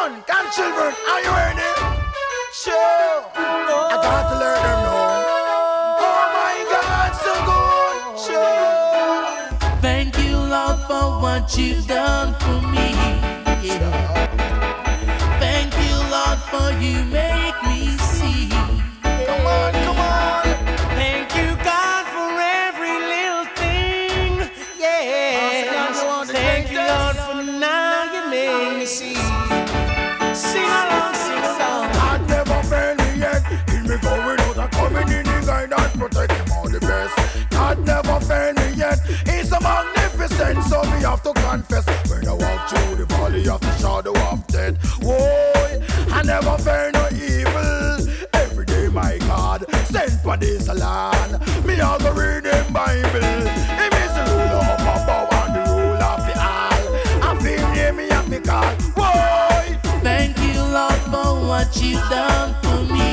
Come children, are you ready? Sure. I got to let them know. Oh my God, so good. Sure. Thank you, Lord, for what you've done for me. Yeah. Thank you, Lord, for you make me see. Come on, come on. Thank you, God, for every little thing. Yeah. Thank you, Lord, for now you make me see. Sing along, sing along. God never failed me yet. In me going out and coming in, the guide and protect him all the best. God never failed me yet. He's a magnificent, so me have to confess. When I walk through the valley of the shadow of death, whoa, I never fear no evil. Every day, my God, sent for this land. Me have to read him Bible. Him is the ruler of above and the ruler of the all. I feel near me and me call, whoa. Thank you, Lord, for what you've done for me.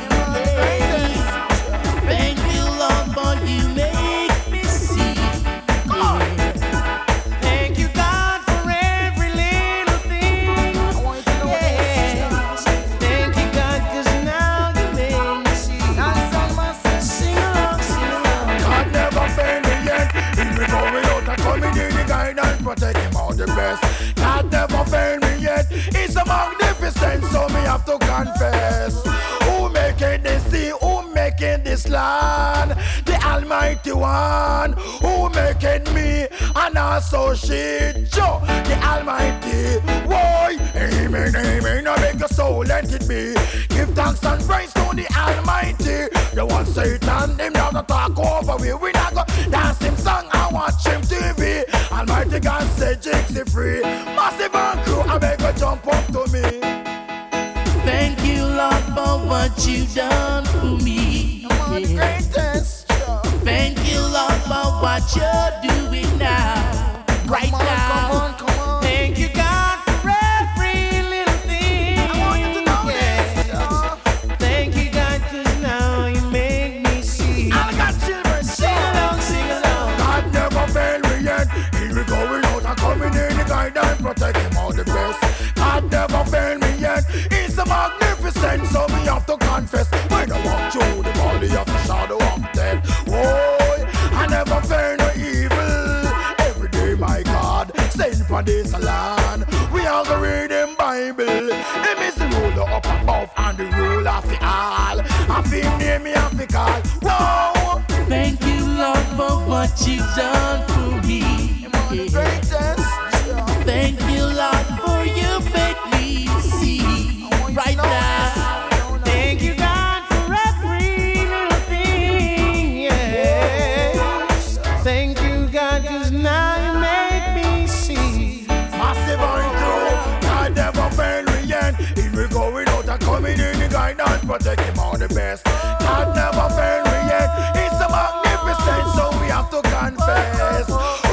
Thank you, Lord, for you make me see. Thank you, God, for every little thing. Yes. Thank you, God, 'cause now you make me see. Sing along, sing along. God never failed me yet. He's been going out and coming in, the guide and protect him all the best. God never failed me yet. He's a magnificent, so me have to confess. Who making this sea? Who making this land? The Almighty One. Who making me an associate? Joe, the Almighty. Why? Amen, amen. I make your soul, let it be. Give thanks and praise to the Almighty. The one Satan, him now to talk over we. We not go dance him song and watch him TV. Almighty God said Jixie free. Massive and crew, I make a jump up to me. Thank you, Lord, for what you've done for me. Greatest. Thank you, Lord, for what you're doing now, right now. Come on. Thank you, God, for every little thing. I want you to know this. Thank you, God, 'cause now you make me see. I got children. Sing along, sing along. God never failed me yet. He'll be going out and coming in, the guide and protect him all the best. God never failed me yet. He's a magnificent, so me have to confess. When I walk through the valley of the shadow of death, whoa, I never fear no evil. Every day, my God, send for this land. We are gonna read him Bible. Him is the ruler up above and the ruler of the all. I feel near me, I feel call, whoa. Thank you, Lord, for what you've done for me. Thank you, Lord, for you make me see right now. Thank you, God, for every little thing. Yeah. Thank you, God, 'cause now you make me see. Massive and crew, God never failed me yet. He will going out and coming in, the guide and protect him all the best. God never failed me yet. He's a magnificent, so we have to confess.